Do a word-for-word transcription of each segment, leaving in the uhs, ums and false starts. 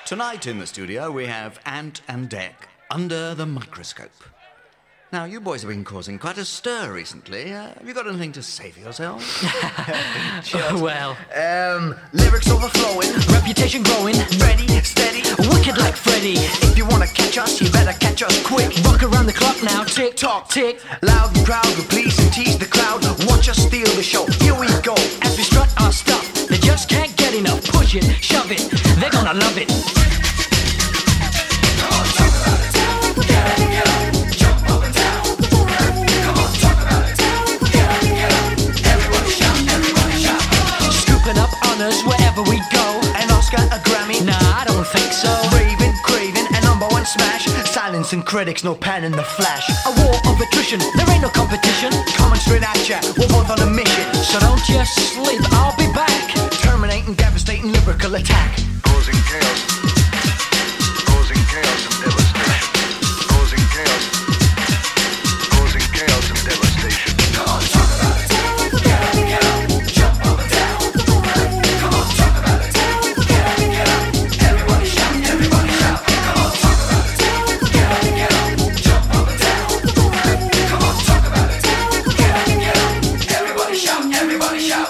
Tonight in the studio we have Ant and Dec under the microscope. Now, you boys have been causing quite a stir recently. Uh, have you got anything to say for yourselves? Oh, well. Um, lyrics overflowing, Reputation growing. ready, steady. Wicked like Freddy. If you wanna catch us, you better catch us quick. Rock around the clock now. Tick, Tock, tick. loud and proud, we please and tease the crowd. Watch us steal the show. Here we go. As we strut our stuff, they just can't get enough. Push it, shove it. They're gonna love it. Scooping up honors wherever we go. An Oscar, a Grammy, Nah, I don't think so. raving, craving, a number one smash. Silencing critics, no pan in the flash. A war of attrition, there ain't no competition. Coming straight at ya, we're both on a mission. So don't you sleep, I'll be back. Terminating, devastating, lyrical attack. Causing chaos, causing chaos and devastation, causing chaos, causing chaos and devastation. Come on, talk about it. Get up, get up, jump up and down. Come on, talk about it. Get up, get up, everybody shout, everybody shout. Come on, talk about it. Get up, get up, jump up and down. Come on, talk about it. Get up, get up, everybody shout, everybody shout.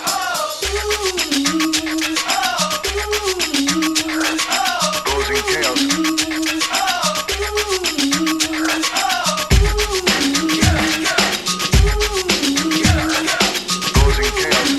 Causing chaos. Causing chaos.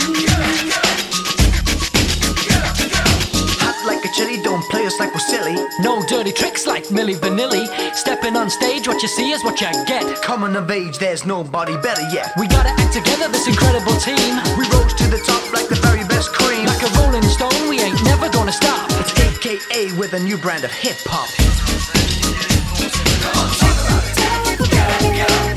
Hot like a chili, don't play us like we're silly. No dirty tricks like Milli Vanilli. Stepping on stage, what you see is what you get. Coming of age, there's nobody better yet. We gotta act together, this incredible team. We rose to the top like the very best cream. Like a rolling stone, we ain't never gonna stop. It's A K A with a new brand of hip hop. Come on, talk about it. Get up, get up.